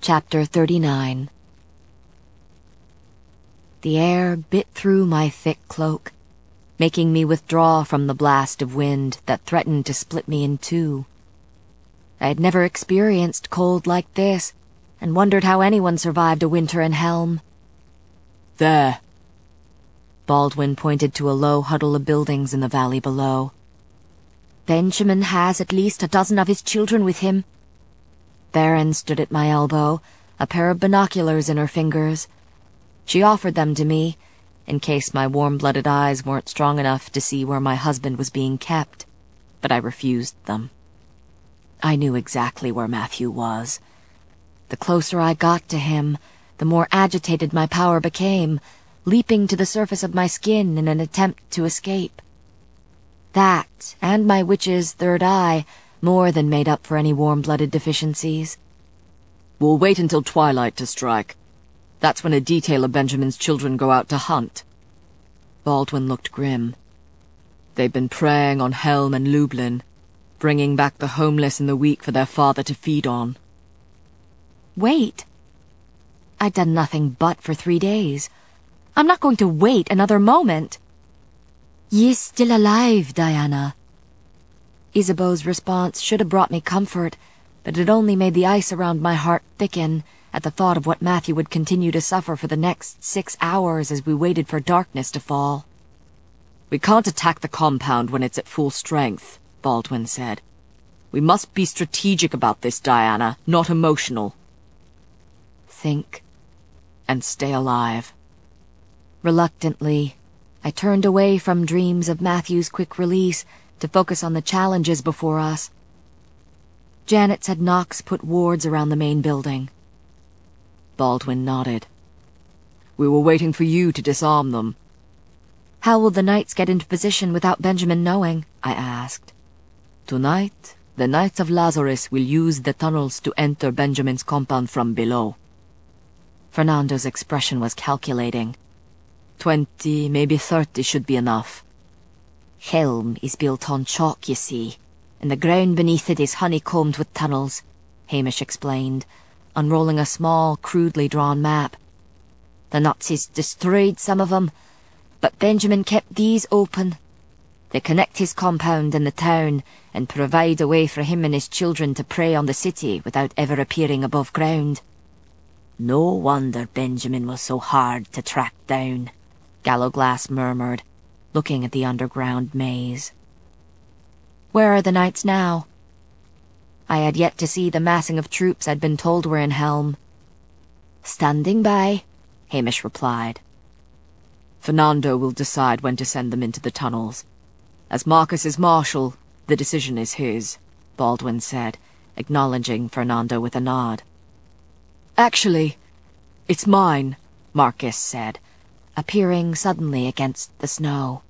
Chapter 39. The air bit through my thick cloak, making me withdraw from the blast of wind that threatened to split me in two. I had never experienced cold like this, and wondered how anyone survived a winter in Helm. There. Baldwin pointed to a low huddle of buildings in the valley below. Benjamin has at least a dozen of his children with him. Theron stood at my elbow, a pair of binoculars in her fingers. She offered them to me, in case my warm-blooded eyes weren't strong enough to see where my husband was being kept, but I refused them. I knew exactly where Matthew was. The closer I got to him, the more agitated my power became, leaping to the surface of my skin in an attempt to escape. That, and my witch's third eye, more than made up for any warm-blooded deficiencies. We'll wait until twilight to strike. That's when a detail of Benjamin's children go out to hunt. Baldwin looked grim. They've been preying on Helm and Lublin, bringing back the homeless and the weak for their father to feed on. Wait? I'd done nothing but for 3 days. I'm not going to wait another moment. Ye's still alive, Diana. Isabeau's response should have brought me comfort, but it only made the ice around my heart thicken at the thought of what Matthew would continue to suffer for the next 6 hours as we waited for darkness to fall. We can't attack the compound when it's at full strength, Baldwin said. We must be strategic about this, Diana, not emotional. Think. And stay alive. Reluctantly, I turned away from dreams of Matthew's quick release to focus on the challenges before us. Janet said Knox put wards around the main building. Baldwin nodded. We were waiting for you to disarm them. How will the Knights get into position without Benjamin knowing? I asked. Tonight, the Knights of Lazarus will use the tunnels to enter Benjamin's compound from below. Fernando's expression was calculating. 20, maybe 30 should be enough. Helm is built on chalk, you see, and the ground beneath it is honeycombed with tunnels, Hamish explained, unrolling a small, crudely drawn map. The Nazis destroyed some of them, but Benjamin kept these open. They connect his compound and the town, and provide a way for him and his children to prey on the city without ever appearing above ground. No wonder Benjamin was so hard to track down, Gallowglass murmured, looking at the underground maze. Where are the Knights now? I had yet to see the massing of troops I'd been told were in Helm. Standing by, Hamish replied. Fernando will decide when to send them into the tunnels. As Marcus is marshal, the decision is his, Baldwin said, acknowledging Fernando with a nod. Actually, it's mine, Marcus said, appearing suddenly against the snow.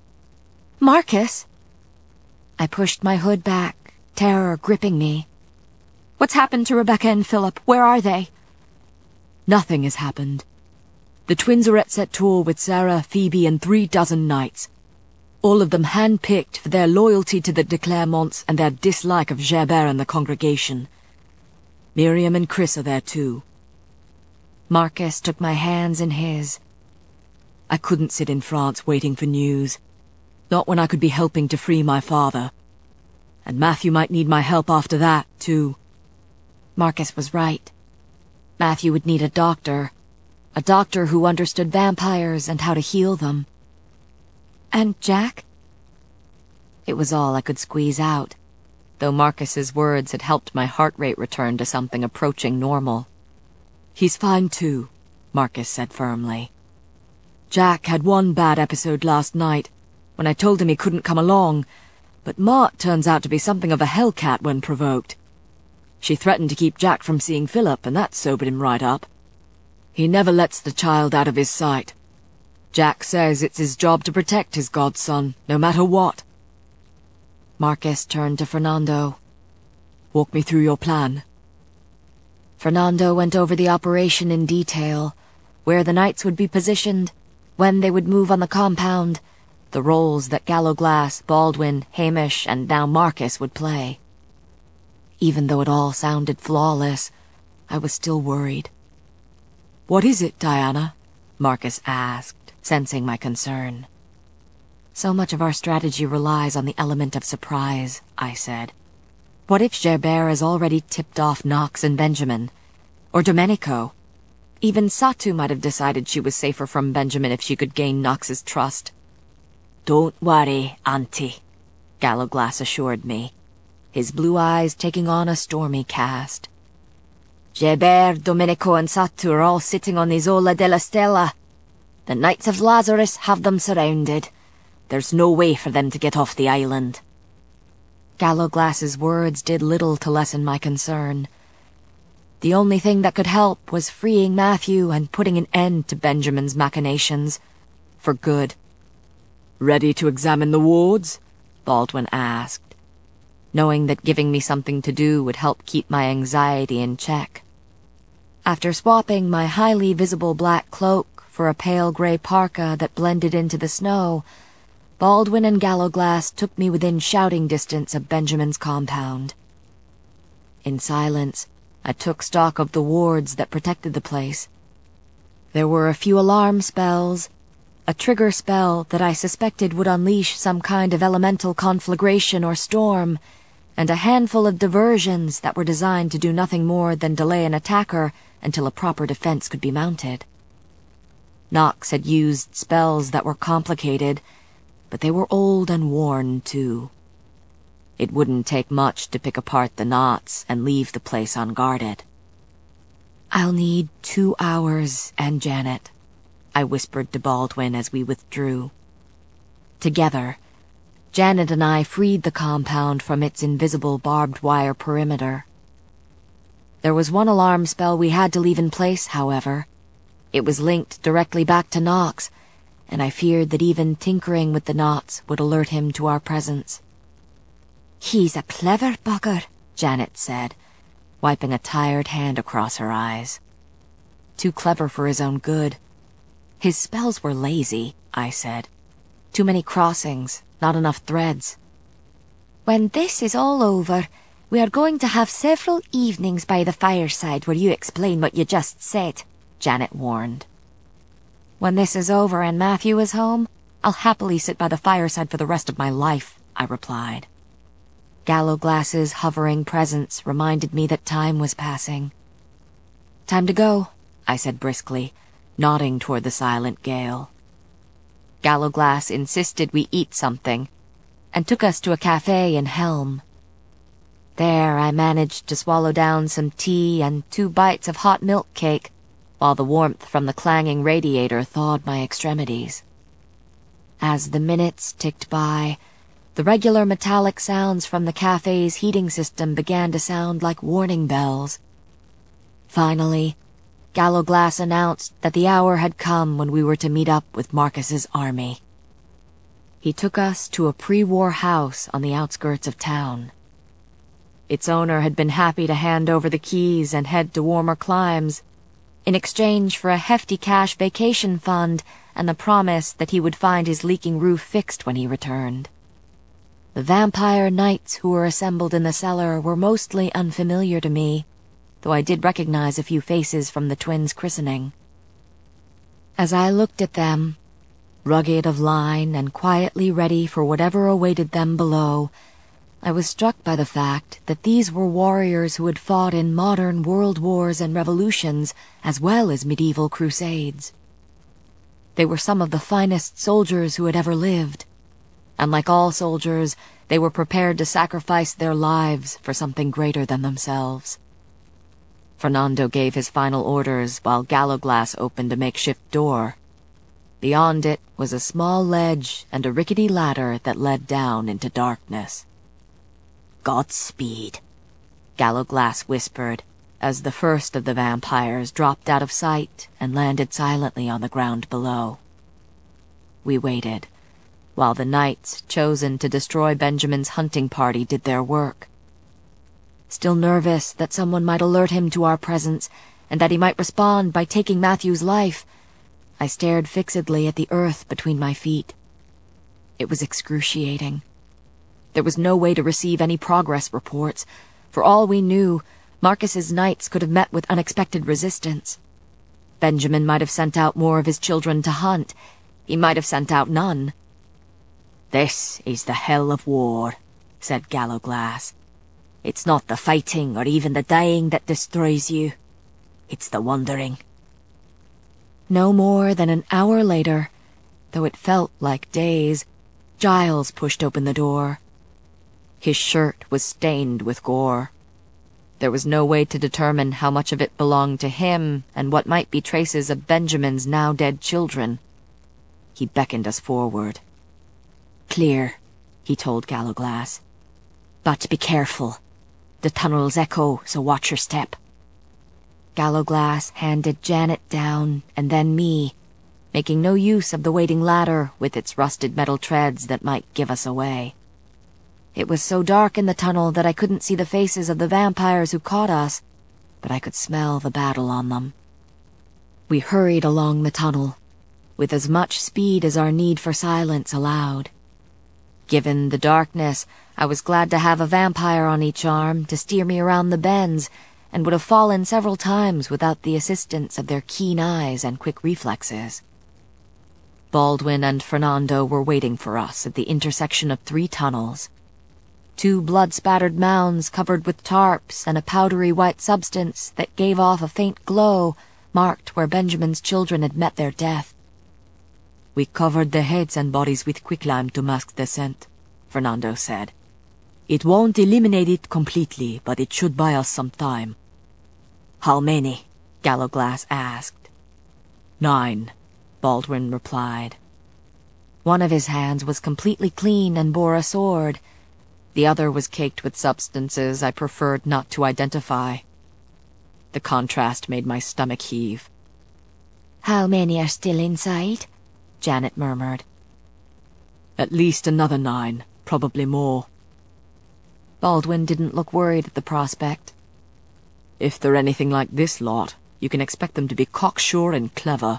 Marcus? I pushed my hood back, terror gripping me. What's happened to Rebecca and Philip? Where are they? Nothing has happened. The twins are at Sept-Tours with Sarah, Phoebe, and 36 knights. All of them hand-picked for their loyalty to the de Clermonts and their dislike of Gerbert and the congregation. Miriam and Chris are there too. Marcus took my hands in his. I couldn't sit in France waiting for news. Not when I could be helping to free my father. And Matthew might need my help after that, too. Marcus was right. Matthew would need a doctor who understood vampires and how to heal them. And Jack? It was all I could squeeze out, though Marcus's words had helped my heart rate return to something approaching normal. He's fine too, Marcus said firmly. Jack had one bad episode last night, when I told him he couldn't come along, but Mart turns out to be something of a hellcat when provoked. She threatened to keep Jack from seeing Philip, and that sobered him right up. He never lets the child out of his sight. Jack says it's his job to protect his godson, no matter what. Marcus turned to Fernando. Walk me through your plan. Fernando went over the operation in detail, where the Knights would be positioned, when they would move on the compound, the roles that Gallowglass, Baldwin, Hamish, and now Marcus would play. Even though it all sounded flawless, I was still worried. "What is it, Diana?" Marcus asked, sensing my concern. "So much of our strategy relies on the element of surprise," I said. "What if Gerbert has already tipped off Knox and Benjamin? Or Domenico? Even Satu might have decided she was safer from Benjamin if she could gain Knox's trust." "Don't worry, Auntie," Gallowglass assured me, his blue eyes taking on a stormy cast. "Gerbert, Domenico and Satu are all sitting on the Isola della Stella. The Knights of Lazarus have them surrounded. There's no way for them to get off the island." Gallowglass's words did little to lessen my concern. The only thing that could help was freeing Matthew and putting an end to Benjamin's machinations. For good. "Ready to examine the wards?" Baldwin asked, knowing that giving me something to do would help keep my anxiety in check. After swapping my highly visible black cloak for a pale grey parka that blended into the snow, Baldwin and Gallowglass took me within shouting distance of Benjamin's compound. In silence, I took stock of the wards that protected the place. There were a few alarm spells, a trigger spell that I suspected would unleash some kind of elemental conflagration or storm, and a handful of diversions that were designed to do nothing more than delay an attacker until a proper defense could be mounted. Knox had used spells that were complicated, but they were old and worn, too. It wouldn't take much to pick apart the knots and leave the place unguarded. "I'll need 2 hours and Janet," I whispered to Baldwin as we withdrew. Together, Janet and I freed the compound from its invisible barbed wire perimeter. There was one alarm spell we had to leave in place, however. It was linked directly back to Knox, and I feared that even tinkering with the knots would alert him to our presence. "He's a clever bugger," Janet said, wiping a tired hand across her eyes. "Too clever for his own good." "His spells were lazy," I said. "Too many crossings, not enough threads." "When this is all over, we are going to have several evenings by the fireside where you explain what you just said," Janet warned. "When this is over and Matthew is home, I'll happily sit by the fireside for the rest of my life," I replied. Gallowglass's hovering presence reminded me that time was passing. "Time to go," I said briskly, nodding toward the silent gale. Gallowglass insisted we eat something, and took us to a cafe in Helm. There I managed to swallow down some tea and 2 bites of hot milk cake, while the warmth from the clanging radiator thawed my extremities. As the minutes ticked by, the regular metallic sounds from the cafe's heating system began to sound like warning bells. Finally, Gallowglass announced that the hour had come when we were to meet up with Marcus's army. He took us to a pre-war house on the outskirts of town. Its owner had been happy to hand over the keys and head to warmer climes, in exchange for a hefty cash vacation fund and the promise that he would find his leaking roof fixed when he returned. The vampire knights who were assembled in the cellar were mostly unfamiliar to me, though I did recognize a few faces from the twins' christening. As I looked at them, rugged of line and quietly ready for whatever awaited them below, I was struck by the fact that these were warriors who had fought in modern world wars and revolutions as well as medieval crusades. They were some of the finest soldiers who had ever lived, and like all soldiers, they were prepared to sacrifice their lives for something greater than themselves. Fernando gave his final orders while Gallowglass opened a makeshift door. Beyond it was a small ledge and a rickety ladder that led down into darkness. "Godspeed," Gallowglass whispered, as the first of the vampires dropped out of sight and landed silently on the ground below. We waited, while the knights chosen to destroy Benjamin's hunting party did their work. Still nervous that someone might alert him to our presence and that he might respond by taking Matthew's life, I stared fixedly at the earth between my feet. It was excruciating. There was no way to receive any progress reports. For all we knew, Marcus's knights could have met with unexpected resistance. Benjamin might have sent out more of his children to hunt. He might have sent out none. "This is the hell of war," said Gallowglass. "It's not the fighting or even the dying that destroys you. It's the wandering." No more than an hour later, though it felt like days, Giles pushed open the door. His shirt was stained with gore. There was no way to determine how much of it belonged to him and what might be traces of Benjamin's now-dead children. He beckoned us forward. "Clear," he told Gallowglass. "But be careful. The tunnels echo, so watch your step." Gallowglass handed Janet down, and then me, making no use of the waiting ladder with its rusted metal treads that might give us away. It was so dark in the tunnel that I couldn't see the faces of the vampires who caught us, but I could smell the battle on them. We hurried along the tunnel, with as much speed as our need for silence allowed. Given the darkness, I was glad to have a vampire on each arm to steer me around the bends, and would have fallen several times without the assistance of their keen eyes and quick reflexes. Baldwin and Fernando were waiting for us at the intersection of 3 tunnels. 2 blood-spattered mounds covered with tarps and a powdery white substance that gave off a faint glow marked where Benjamin's children had met their death. "We covered the heads and bodies with quicklime to mask the scent," Fernando said. "It won't eliminate it completely, but it should buy us some time." "How many?" Gallowglass asked. 9, Baldwin replied. One of his hands was completely clean and bore a sword. The other was caked with substances I preferred not to identify. The contrast made my stomach heave. "How many are still inside?" Janet murmured. "At least another 9, probably more." Baldwin didn't look worried at the prospect. "If they're anything like this lot, you can expect them to be cocksure and clever."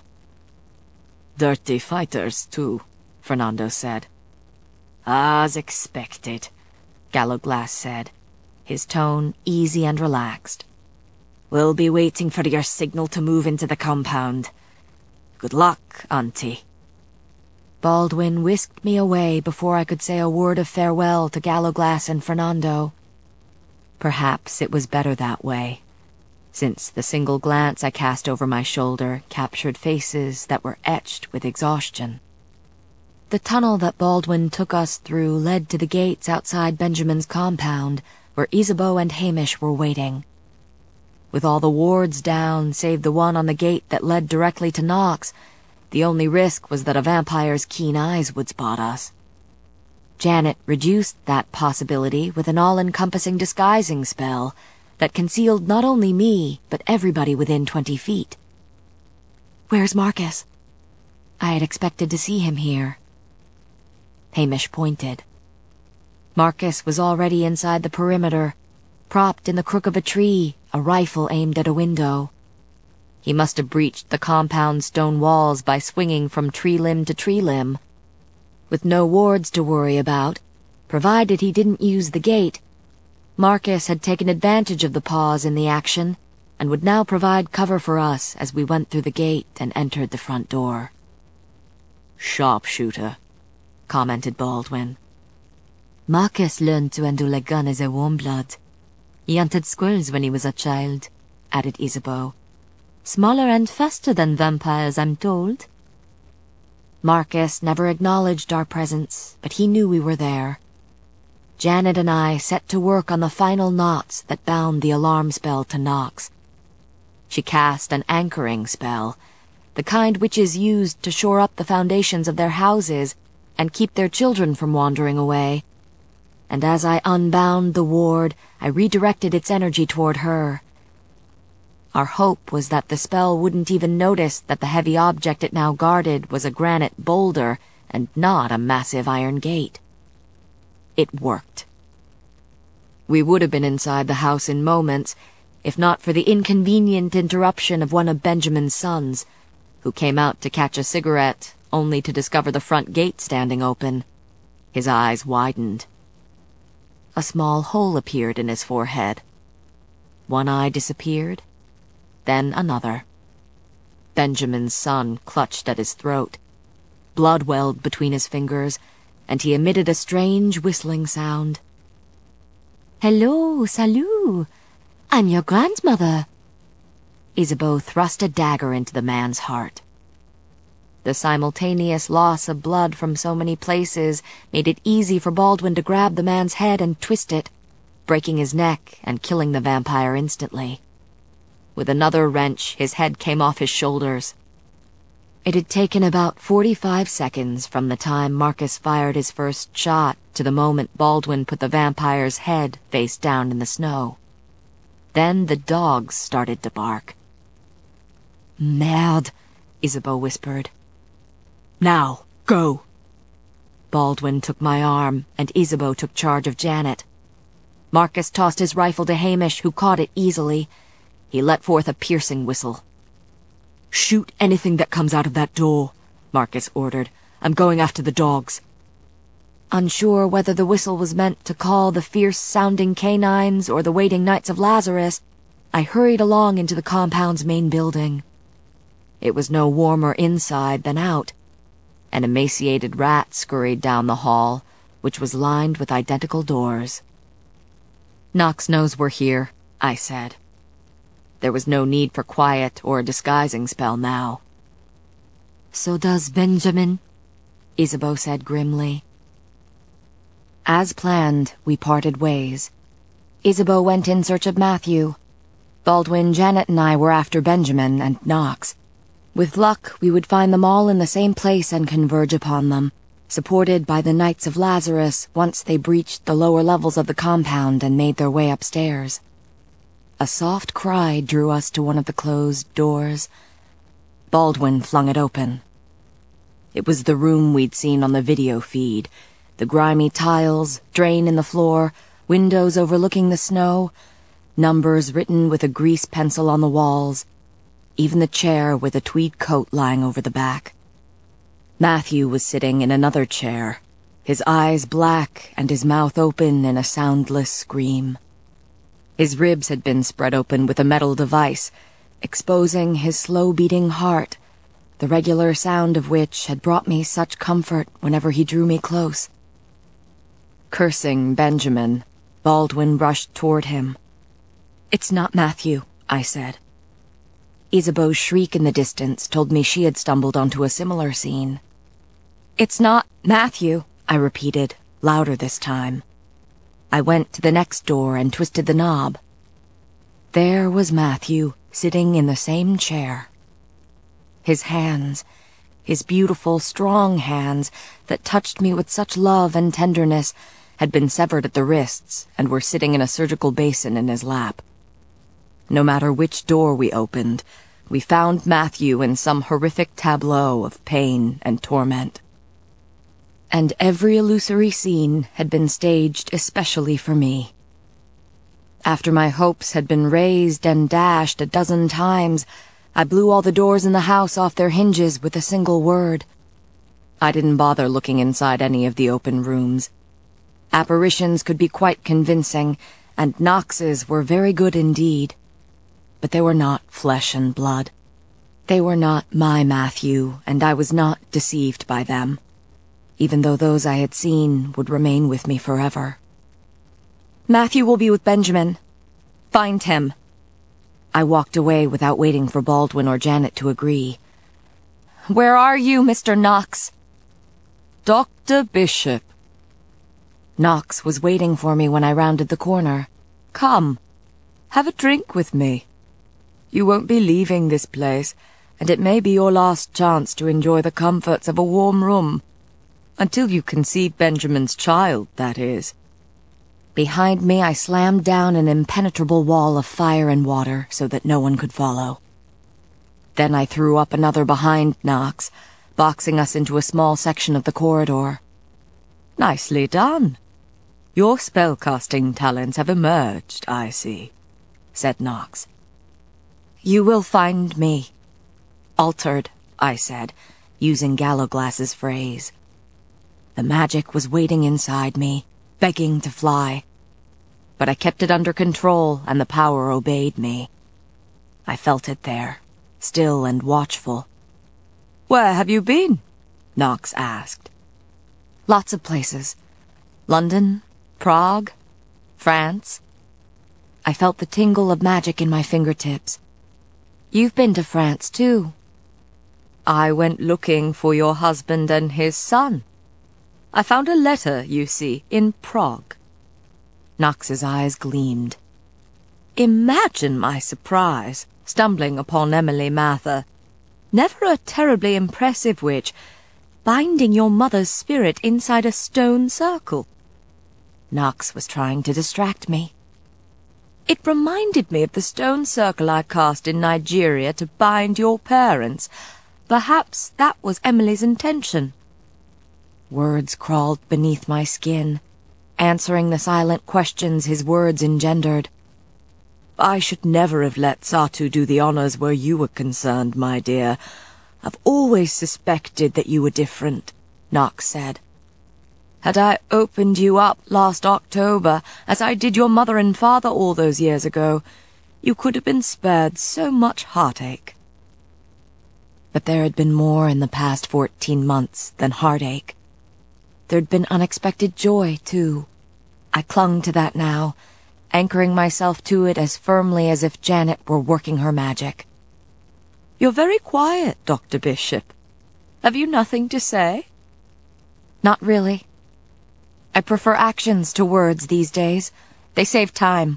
"Dirty fighters, too," Fernando said. "As expected," Gallowglass said, his tone easy and relaxed. "We'll be waiting for your signal to move into the compound. Good luck, Auntie." Baldwin whisked me away before I could say a word of farewell to Gallowglass and Fernando. Perhaps it was better that way, since the single glance I cast over my shoulder captured faces that were etched with exhaustion. The tunnel that Baldwin took us through led to the gates outside Benjamin's compound, where Isabeau and Hamish were waiting. With all the wards down, save the one on the gate that led directly to Knox, the only risk was that a vampire's keen eyes would spot us. Janet reduced that possibility with an all-encompassing disguising spell that concealed not only me, but everybody within 20 feet. "Where's Marcus?" I had expected to see him here. Hamish pointed. Marcus was already inside the perimeter, propped in the crook of a tree, a rifle aimed at a window. He must have breached the compound stone walls by swinging from tree limb to tree limb. With no wards to worry about, provided he didn't use the gate, Marcus had taken advantage of the pause in the action and would now provide cover for us as we went through the gate and entered the front door. "Sharpshooter," commented Baldwin. "Marcus learned to handle a gun as a warm blood. He hunted squirrels when he was a child," added Isabeau. "Smaller and faster than vampires, I'm told." Marcus never acknowledged our presence, but he knew we were there. Janet and I set to work on the final knots that bound the alarm spell to Knox. She cast an anchoring spell, the kind witches used to shore up the foundations of their houses and keep their children from wandering away. And as I unbound the ward, I redirected its energy toward her. Our hope was that the spell wouldn't even notice that the heavy object it now guarded was a granite boulder and not a massive iron gate. It worked. We would have been inside the house in moments, if not for the inconvenient interruption of one of Benjamin's sons, who came out to catch a cigarette, only to discover the front gate standing open. His eyes widened. A small hole appeared in his forehead. One eye disappeared, then another. Benjamin's son clutched at his throat. Blood welled between his fingers, and he emitted a strange whistling sound. "Hello, salut! I'm your grandmother." Isabeau thrust a dagger into the man's heart. The simultaneous loss of blood from so many places made it easy for Baldwin to grab the man's head and twist it, breaking his neck and killing the vampire instantly. With another wrench, his head came off his shoulders. It had taken about 45 seconds from the time Marcus fired his first shot to the moment Baldwin put the vampire's head face down in the snow. Then the dogs started to bark. "Merde," Isabeau whispered. "Now, go." Baldwin took my arm, and Isabeau took charge of Janet. Marcus tossed his rifle to Hamish, who caught it easily. He let forth a piercing whistle. "Shoot anything that comes out of that door," Marcus ordered. "I'm going after the dogs." Unsure whether the whistle was meant to call the fierce-sounding canines or the waiting Knights of Lazarus, I hurried along into the compound's main building. It was no warmer inside than out. An emaciated rat scurried down the hall, which was lined with identical doors. "Knox knows we're here," I said. There was no need for quiet or a disguising spell now. "So does Benjamin," Isabeau said grimly. As planned, we parted ways. Isabeau went in search of Matthew. Baldwin, Janet, and I were after Benjamin and Knox. With luck, we would find them all in the same place and converge upon them, supported by the Knights of Lazarus once they breached the lower levels of the compound and made their way upstairs. A soft cry drew us to one of the closed doors. Baldwin flung it open. It was the room we'd seen on the video feed. The grimy tiles, drain in the floor, windows overlooking the snow, numbers written with a grease pencil on the walls, even the chair with a tweed coat lying over the back. Matthew was sitting in another chair, his eyes black and his mouth open in a soundless scream. His ribs had been spread open with a metal device, exposing his slow-beating heart, the regular sound of which had brought me such comfort whenever he drew me close. Cursing Benjamin, Baldwin rushed toward him. "It's not Matthew," I said. Isabeau's shriek in the distance told me she had stumbled onto a similar scene. "It's not Matthew," I repeated, louder this time. I went to the next door and twisted the knob. There was Matthew, sitting in the same chair. His hands, his beautiful, strong hands that touched me with such love and tenderness, had been severed at the wrists and were sitting in a surgical basin in his lap. No matter which door we opened, we found Matthew in some horrific tableau of pain and torment. And every illusory scene had been staged especially for me. After my hopes had been raised and dashed a dozen times, I blew all the doors in the house off their hinges with a single word. I didn't bother looking inside any of the open rooms. Apparitions could be quite convincing, and Knox's were very good indeed. But they were not flesh and blood. They were not my Matthew, and I was not deceived by them, even though those I had seen would remain with me forever. "Matthew will be with Benjamin. Find him." I walked away without waiting for Baldwin or Janet to agree. "Where are you, Mr. Knox?" "Dr. Bishop." Knox was waiting for me when I rounded the corner. "Come, have a drink with me. You won't be leaving this place, and it may be your last chance to enjoy the comforts of a warm room. Until you conceive Benjamin's child, that is." Behind me I slammed down an impenetrable wall of fire and water so that no one could follow. Then I threw up another behind Knox, boxing us into a small section of the corridor. "Nicely done. Your spellcasting talents have emerged, I see," said Knox. "You will find me. Altered," I said, using Gallowglass's phrase. The magic was waiting inside me, begging to fly. but I kept it under control and the power obeyed me. I felt it there, still and watchful. "Where have you been?" Knox asked. Lots of places. London, Prague, France. I felt the tingle of magic in my fingertips. You've been to France, too. I went looking for your husband and his son. I found a letter, you see, in Prague. Knox's eyes gleamed. Imagine my surprise, stumbling upon Emily Mather. Never a terribly impressive witch, binding your mother's spirit inside a stone circle. Knox was trying to distract me. It reminded me of the stone circle I cast in Nigeria to bind your parents. Perhaps that was Emily's intention. Words crawled beneath my skin, answering the silent questions his words engendered. I should never have let Satu do the honors where you were concerned, my dear. I've always suspected that you were different, Knox said. Had I opened you up last October, as I did your mother and father all those years ago, you could have been spared so much heartache. But there had been more in the past 14 months than heartache. There'd been unexpected joy, too. I clung to that now, anchoring myself to it as firmly as if Janet were working her magic. You're very quiet, Dr. Bishop. Have you nothing to say? Not really. I prefer actions to words these days. They save time.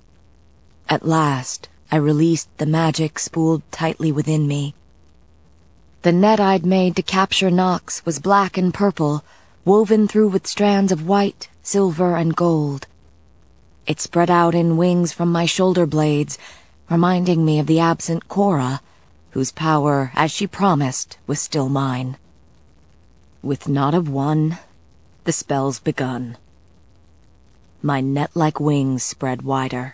At last, I released the magic spooled tightly within me. The net I'd made to capture Knox was black and purple, woven through with strands of white, silver, and gold. It spread out in wings from my shoulder blades, reminding me of the absent Cora, whose power, as she promised, was still mine. With not of one, the spell's begun. My net-like wings spread wider.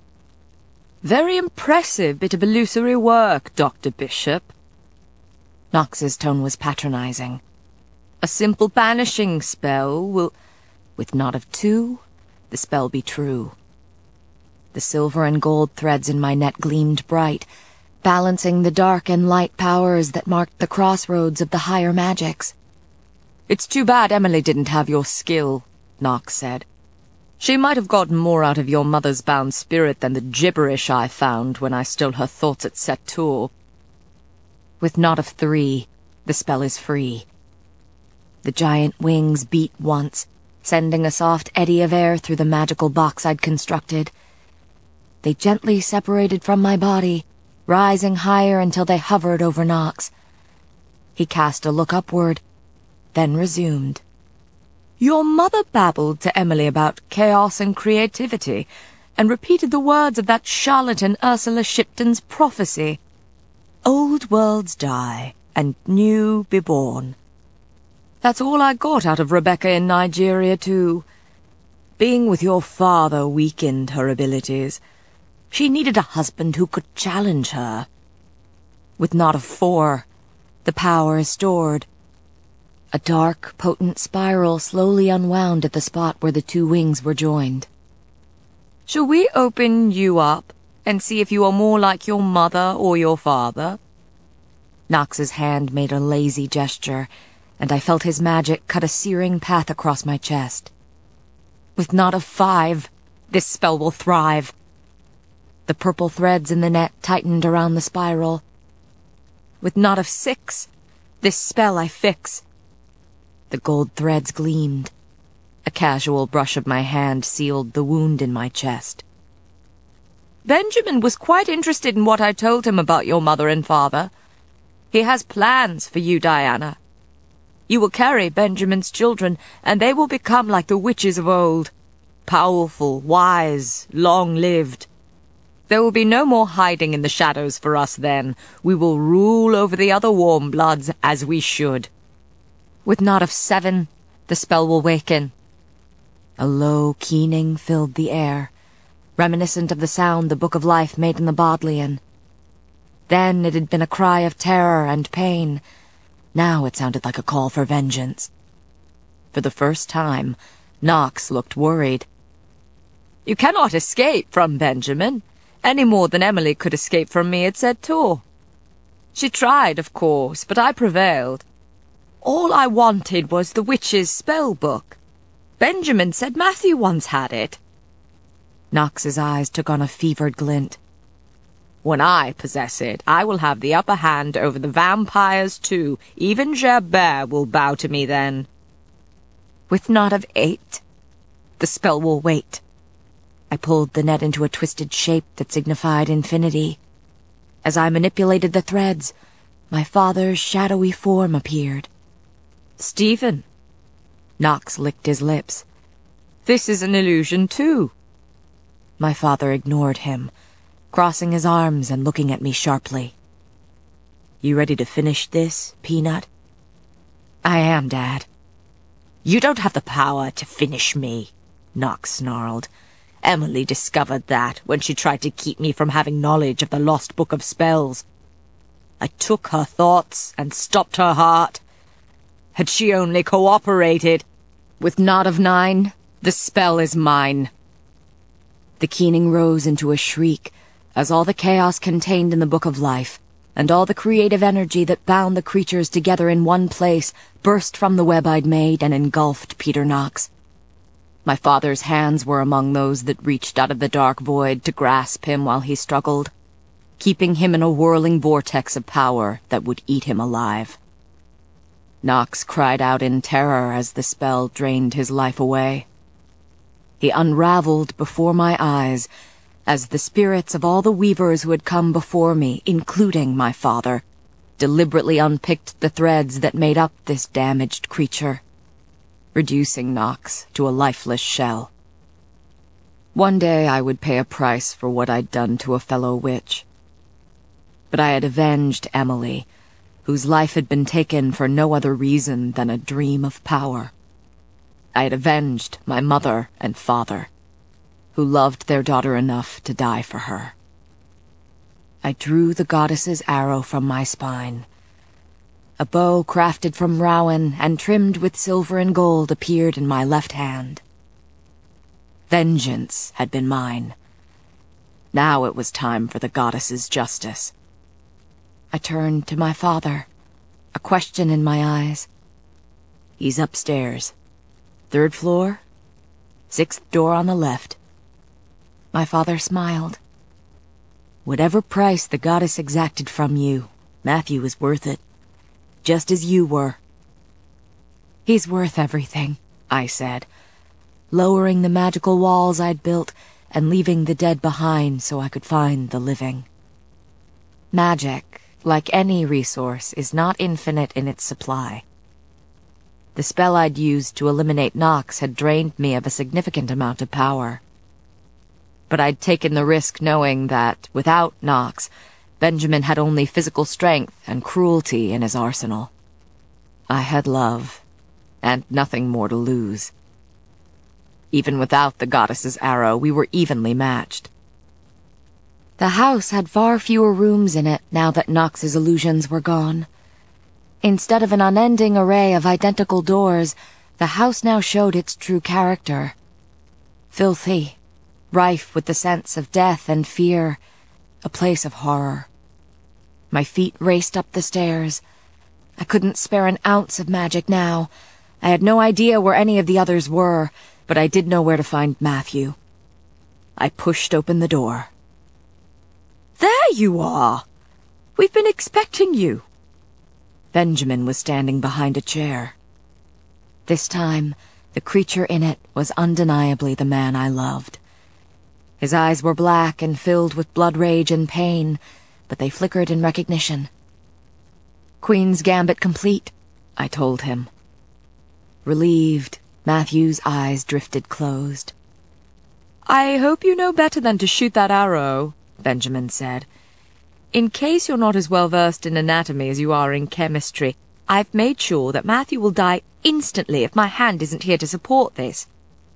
Very impressive bit of illusory work, Dr. Bishop. Knox's tone was patronizing. A simple banishing spell will... With not of two, the spell be true. The silver and gold threads in my net gleamed bright, balancing the dark and light powers that marked the crossroads of the higher magics. It's too bad Emily didn't have your skill, Knox said. She might have gotten more out of your mother's bound spirit than the gibberish I found when I stole her thoughts at Setur. With not of three, the spell is free. The giant wings beat once, sending a soft eddy of air through the magical box I'd constructed. They gently separated from my body, rising higher until they hovered over Knox. He cast a look upward, then resumed. Your mother babbled to Emily about chaos and creativity, and repeated the words of that charlatan Ursula Shipton's prophecy. Old worlds die, and new be born. That's all I got out of Rebecca in Nigeria, too. Being with your father weakened her abilities. She needed a husband who could challenge her. With not of four, the power is stored. A dark, potent spiral slowly unwound at the spot where the two wings were joined. Shall we open you up and see if you are more like your mother or your father? Knox's hand made a lazy gesture, and I felt his magic cut a searing path across my chest. With not of five, this spell will thrive. The purple threads in the net tightened around the spiral. With not of six, this spell I fix. The gold threads gleamed. A casual brush of my hand sealed the wound in my chest. Benjamin was quite interested in what I told him about your mother and father. He has plans for you, Diana. You will carry Benjamin's children, and they will become like the witches of old. Powerful, wise, long-lived. There will be no more hiding in the shadows for us then. We will rule over the other warm bloods as we should. With not of seven, the spell will waken. A low keening filled the air, reminiscent of the sound the Book of Life made in the Bodleian. Then it had been a cry of terror and pain. Now it sounded like a call for vengeance. For the first time, Knox looked worried. You cannot escape from Benjamin, any more than Emily could escape from me at Zed Tor. She tried, of course, but I prevailed. All I wanted was the witch's spell book. Benjamin said Matthew once had it. Knox's eyes took on a fevered glint. When I possess it, I will have the upper hand over the vampires too. Even Gerbert will bow to me then. With Knot of 8? The spell will wait. I pulled the net into a twisted shape that signified infinity. As I manipulated the threads, my father's shadowy form appeared. Stephen. Knox licked his lips. This is an illusion too. My father ignored him, crossing his arms and looking at me sharply. You ready to finish this, Peanut? I am, Dad. You don't have the power to finish me, Knox snarled. Emily discovered that when she tried to keep me from having knowledge of the lost book of spells. I took her thoughts and stopped her heart. Had she only cooperated, with Knot of 9, the spell is mine. The keening rose into a shriek as all the chaos contained in the Book of Life and all the creative energy that bound the creatures together in one place burst from the web I'd made and engulfed Peter Knox. My father's hands were among those that reached out of the dark void to grasp him while he struggled, keeping him in a whirling vortex of power that would eat him alive. Knox cried out in terror as the spell drained his life away. He unraveled before my eyes as the spirits of all the weavers who had come before me, including my father, deliberately unpicked the threads that made up this damaged creature, reducing Knox to a lifeless shell. One day I would pay a price for what I'd done to a fellow witch. But I had avenged Emily, whose life had been taken for no other reason than a dream of power. I had avenged my mother and father, who loved their daughter enough to die for her. I drew the goddess's arrow from my spine. A bow crafted from rowan and trimmed with silver and gold appeared in my left hand. Vengeance had been mine. Now it was time for the goddess's justice. I turned to my father, a question in my eyes. He's upstairs. 3rd floor, 6th door on the left. My father smiled. Whatever price the goddess exacted from you, Matthew is worth it, just as you were. He's worth everything, I said, lowering the magical walls I'd built and leaving the dead behind so I could find the living. Magic, like any resource, is not infinite in its supply. The spell I'd used to eliminate Knox had drained me of a significant amount of power. But I'd taken the risk knowing that, without Knox, Benjamin had only physical strength and cruelty in his arsenal. I had love, and nothing more to lose. Even without the goddess's arrow, we were evenly matched. The house had far fewer rooms in it now that Knox's illusions were gone. Instead of an unending array of identical doors, the house now showed its true character. Filthy, rife with the sense of death and fear, a place of horror. My feet raced up the stairs. I couldn't spare an ounce of magic now. I had no idea where any of the others were, but I did know where to find Matthew. I pushed open the door. There you are! We've been expecting you. Benjamin was standing behind a chair. This time, the creature in it was undeniably the man I loved. His eyes were black and filled with blood rage and pain, but they flickered in recognition. Queen's Gambit complete, I told him. Relieved, Matthew's eyes drifted closed. I hope you know better than to shoot that arrow, Benjamin said. In case you're not as well versed in anatomy as you are in chemistry, I've made sure that Matthew will die instantly if my hand isn't here to support this.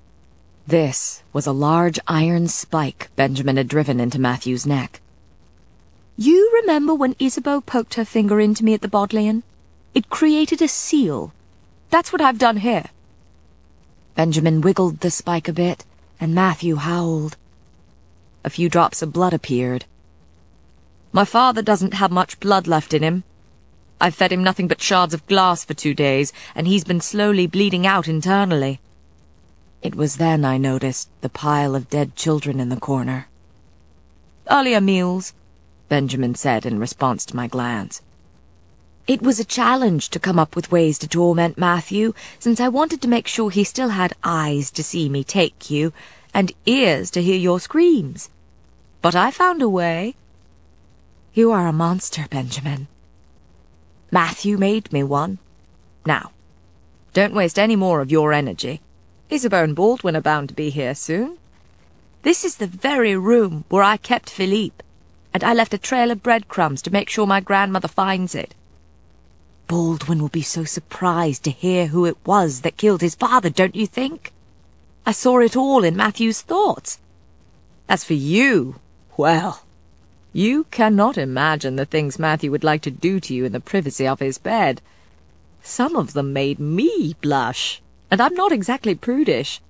This was a large iron spike Benjamin had driven into Matthew's neck. You remember when Isabeau poked her finger into me at the Bodleian? It created a seal. That's what I've done here. Benjamin wiggled the spike a bit and Matthew howled. A few drops of blood appeared. "My father doesn't have much blood left in him. I've fed him nothing but shards of glass for 2 days, and he's been slowly bleeding out internally." It was then I noticed the pile of dead children in the corner. "Earlier meals," Benjamin said in response to my glance. It was a challenge to come up with ways to torment Matthew, since I wanted to make sure he still had eyes to see me take you, and ears to hear your screams. But I found a way. You are a monster, Benjamin. Matthew made me one. Now, don't waste any more of your energy. Isabeau and Baldwin are bound to be here soon. This is the very room where I kept Philippe, and I left a trail of breadcrumbs to make sure my grandmother finds it. Baldwin will be so surprised to hear who it was that killed his father, don't you think? I saw it all in Matthew's thoughts. As for you, well, you cannot imagine the things Matthew would like to do to you in the privacy of his bed. Some of them made me blush, and I'm not exactly prudish."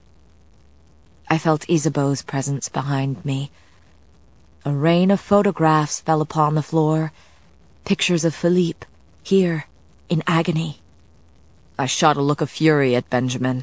I felt Isabeau's presence behind me. A rain of photographs fell upon the floor, pictures of Philippe, here, in agony. I shot a look of fury at Benjamin.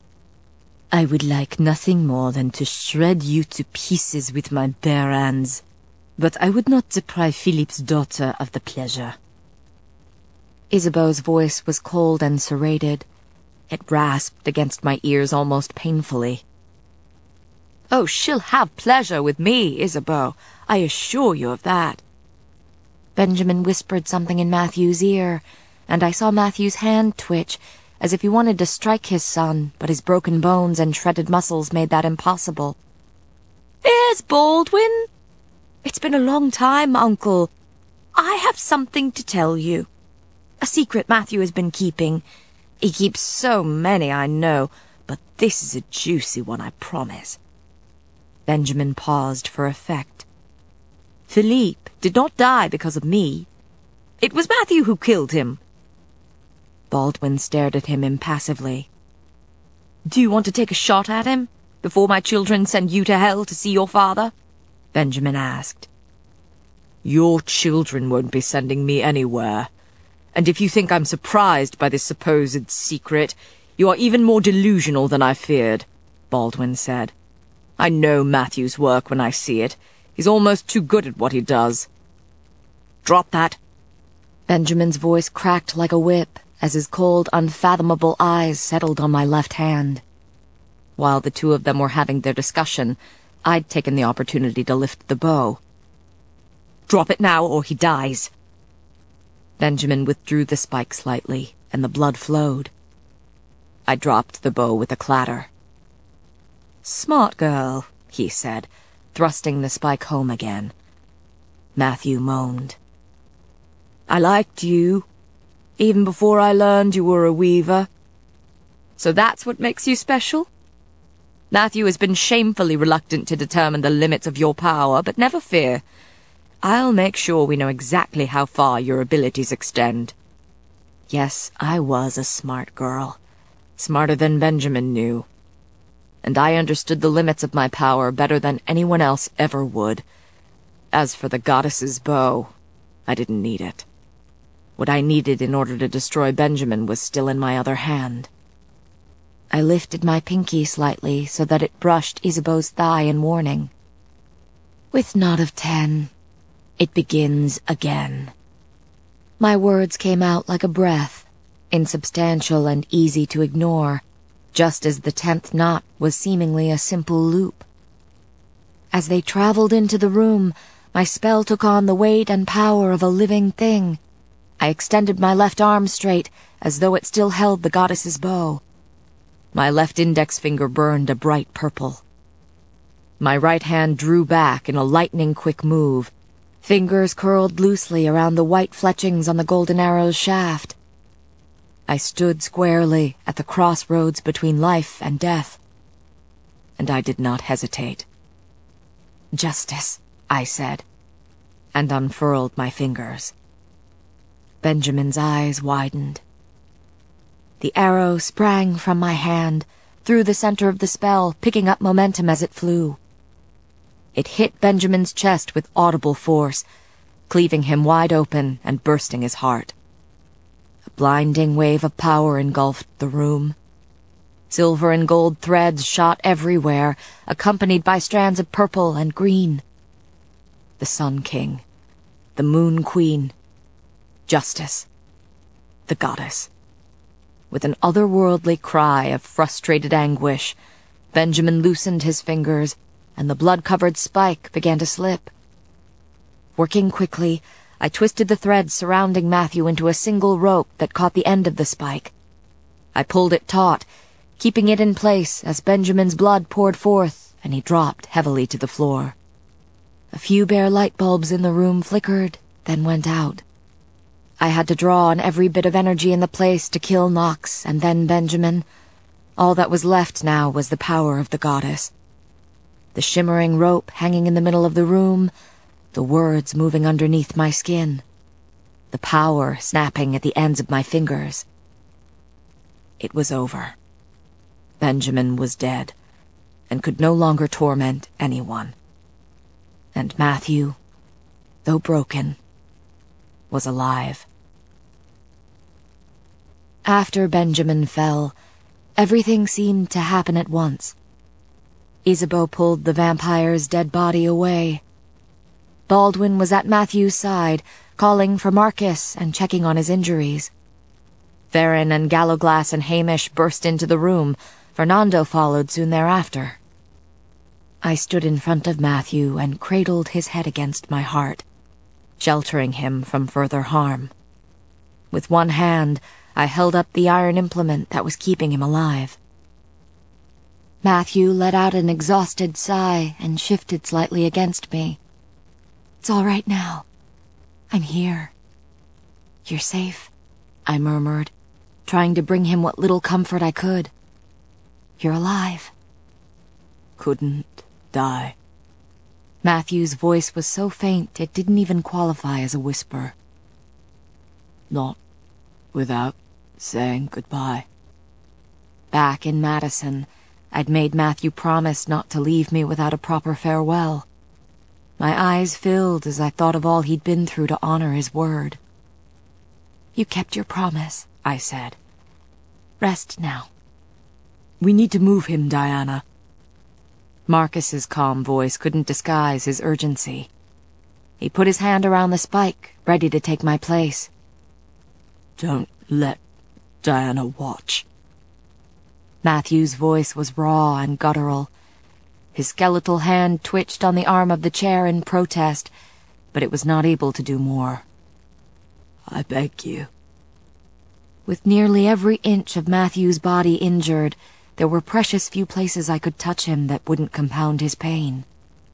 "I would like nothing more than to shred you to pieces with my bare hands, but I would not deprive Philippe's daughter of the pleasure." Isabeau's voice was cold and serrated. It rasped against my ears almost painfully. "Oh, she'll have pleasure with me, Isabeau. I assure you of that." Benjamin whispered something in Matthew's ear, and I saw Matthew's hand twitch, as if he wanted to strike his son, but his broken bones and shredded muscles made that impossible. "Here's Baldwin. It's been a long time, Uncle. I have something to tell you. A secret Matthew has been keeping. He keeps so many, I know, but this is a juicy one, I promise." Benjamin paused for effect. "Philippe did not die because of me. It was Matthew who killed him." Baldwin stared at him impassively. "Do you want to take a shot at him, before my children send you to hell to see your father?" Benjamin asked. "Your children won't be sending me anywhere. And if you think I'm surprised by this supposed secret, you are even more delusional than I feared," Baldwin said. "I know Matthew's work when I see it. He's almost too good at what he does." "Drop that." Benjamin's voice cracked like a whip as his cold, unfathomable eyes settled on my left hand. While the two of them were having their discussion, I'd taken the opportunity to lift the bow. "Drop it now, or he dies." Benjamin withdrew the spike slightly, and the blood flowed. I dropped the bow with a clatter. "Smart girl," he said, thrusting the spike home again. Matthew moaned. "I liked you, even before I learned you were a weaver. So that's what makes you special? Matthew has been shamefully reluctant to determine the limits of your power, but never fear. I'll make sure we know exactly how far your abilities extend." Yes, I was a smart girl. Smarter than Benjamin knew. And I understood the limits of my power better than anyone else ever would. As for the goddess's bow, I didn't need it. What I needed in order to destroy Benjamin was still in my other hand. I lifted my pinky slightly so that it brushed Isabeau's thigh in warning. "With not of 10, it begins again." My words came out like a breath, insubstantial and easy to ignore, just as the 10th knot was seemingly a simple loop. As they traveled into the room, my spell took on the weight and power of a living thing. I extended my left arm straight, as though it still held the goddess's bow. My left index finger burned a bright purple. My right hand drew back in a lightning-quick move. Fingers curled loosely around the white fletchings on the golden arrow's shaft. I stood squarely at the crossroads between life and death, and I did not hesitate. "Justice," I said, and unfurled my fingers. Benjamin's eyes widened. The arrow sprang from my hand, through the center of the spell, picking up momentum as it flew. It hit Benjamin's chest with audible force, cleaving him wide open and bursting his heart. A blinding wave of power engulfed the room. Silver and gold threads shot everywhere, accompanied by strands of purple and green. The Sun King, the Moon Queen, Justice, the Goddess. With an otherworldly cry of frustrated anguish, Benjamin loosened his fingers, and the blood-covered spike began to slip. Working quickly, I twisted the threads surrounding Matthew into a single rope that caught the end of the spike. I pulled it taut, keeping it in place as Benjamin's blood poured forth and he dropped heavily to the floor. A few bare light bulbs in the room flickered, then went out. I had to draw on every bit of energy in the place to kill Nox and then Benjamin. All that was left now was the power of the goddess. The shimmering rope hanging in the middle of the room, the words moving underneath my skin, the power snapping at the ends of my fingers. It was over. Benjamin was dead, and could no longer torment anyone. And Matthew, though broken, was alive. After Benjamin fell, everything seemed to happen at once. Isabeau pulled the vampire's dead body away. Baldwin was at Matthew's side, calling for Marcus and checking on his injuries. Varen and Gallowglass and Hamish burst into the room. Fernando followed soon thereafter. I stood in front of Matthew and cradled his head against my heart, sheltering him from further harm. With one hand, I held up the iron implement that was keeping him alive. Matthew let out an exhausted sigh and shifted slightly against me. "It's all right now. I'm here." "You're safe," I murmured, trying to bring him what little comfort I could. "You're alive." "Couldn't die." Matthew's voice was so faint it didn't even qualify as a whisper. "Not without saying goodbye." Back in Madison, I'd made Matthew promise not to leave me without a proper farewell. My eyes filled as I thought of all he'd been through to honor his word. "You kept your promise," I said. "Rest now." "We need to move him, Diana." Marcus's calm voice couldn't disguise his urgency. He put his hand around the spike, ready to take my place. "Don't let Diana watch." Matthew's voice was raw and guttural. His skeletal hand twitched on the arm of the chair in protest, but it was not able to do more. "I beg you." With nearly every inch of Matthew's body injured, there were precious few places I could touch him that wouldn't compound his pain.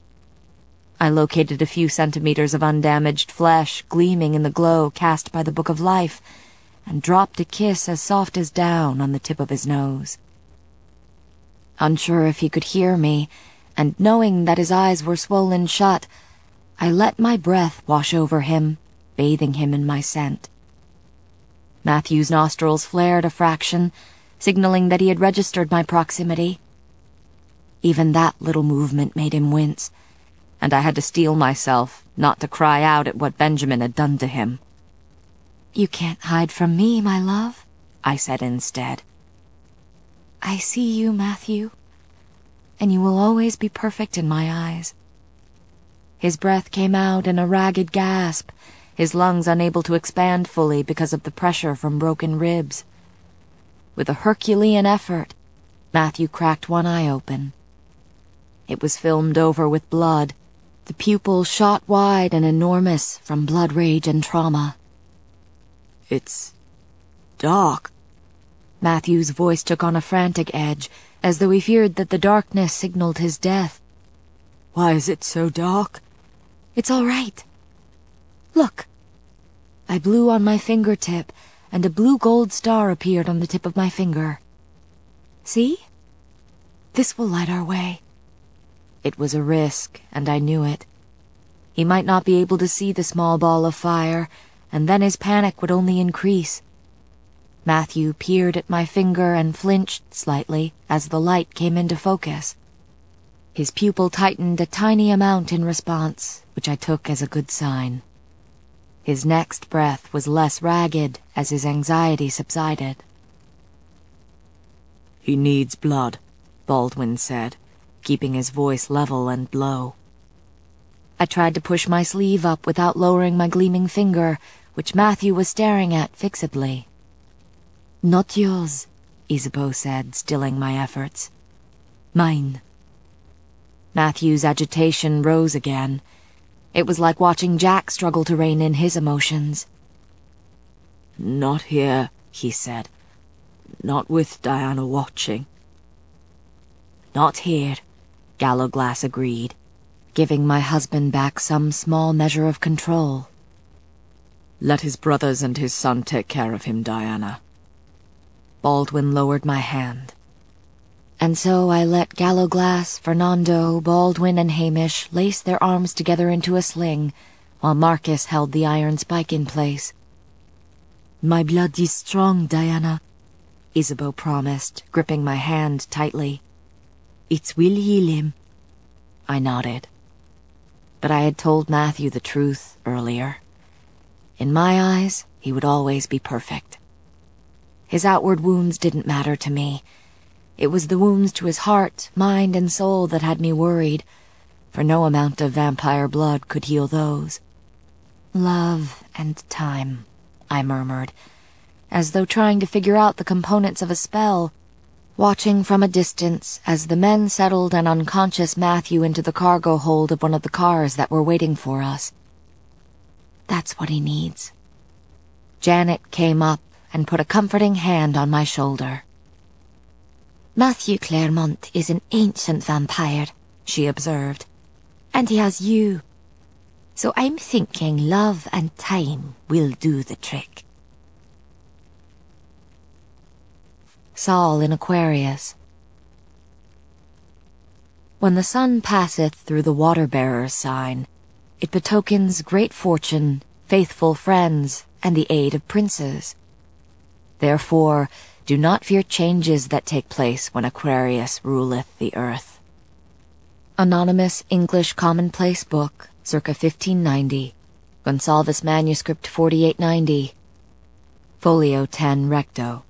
I located a few centimeters of undamaged flesh gleaming in the glow cast by the Book of Life, and dropped a kiss as soft as down on the tip of his nose. Unsure if he could hear me, and knowing that his eyes were swollen shut, I let my breath wash over him, bathing him in my scent. Matthew's nostrils flared a fraction, signaling that he had registered my proximity. Even that little movement made him wince, and I had to steel myself not to cry out at what Benjamin had done to him. "You can't hide from me, my love," I said instead. "I see you, Matthew, and you will always be perfect in my eyes." His breath came out in a ragged gasp, his lungs unable to expand fully because of the pressure from broken ribs. With a Herculean effort, Matthew cracked one eye open. It was filmed over with blood, the pupil shot wide and enormous from blood rage and trauma. "It's dark." Matthew's voice took on a frantic edge, as though he feared that the darkness signaled his death. "Why is it so dark?" "It's all right. Look." I blew on my fingertip, and a blue-gold star appeared on the tip of my finger. "See? This will light our way." It was a risk, and I knew it. He might not be able to see the small ball of fire, and then his panic would only increase. Matthew peered at my finger and flinched slightly as the light came into focus. His pupil tightened a tiny amount in response, which I took as a good sign. His next breath was less ragged as his anxiety subsided. "He needs blood," Baldwin said, keeping his voice level and low. I tried to push my sleeve up without lowering my gleaming finger, which Matthew was staring at fixedly. "Not yours," Isabeau said, stilling my efforts. "Mine." Matthew's agitation rose again. It was like watching Jack struggle to rein in his emotions. "Not here," he said. "Not with Diana watching." "Not here," Gallowglass agreed, giving my husband back some small measure of control. "Let his brothers and his son take care of him, Diana." Baldwin lowered my hand. And so I let Gallowglass, Fernando, Baldwin, and Hamish lace their arms together into a sling, while Marcus held the iron spike in place. "My blood is strong, Diana," Isabeau promised, gripping my hand tightly. "It will heal him." I nodded. But I had told Matthew the truth earlier. In my eyes, he would always be perfect. His outward wounds didn't matter to me. It was the wounds to his heart, mind, and soul that had me worried, for no amount of vampire blood could heal those. "Love and time," I murmured, as though trying to figure out the components of a spell, watching from a distance as the men settled an unconscious Matthew into the cargo hold of one of the cars that were waiting for us. "That's what he needs." Janet came up and put a comforting hand on my shoulder. "Matthew Claremont is an ancient vampire," she observed, "and he has you. So I'm thinking love and time will do the trick." Saul in Aquarius. When the sun passeth through the water-bearer's sign, it betokens great fortune, faithful friends, and the aid of princes. Therefore, do not fear changes that take place when Aquarius ruleth the earth. Anonymous English Commonplace Book, circa 1590. Gonsalves Manuscript 4890. Folio 10 recto.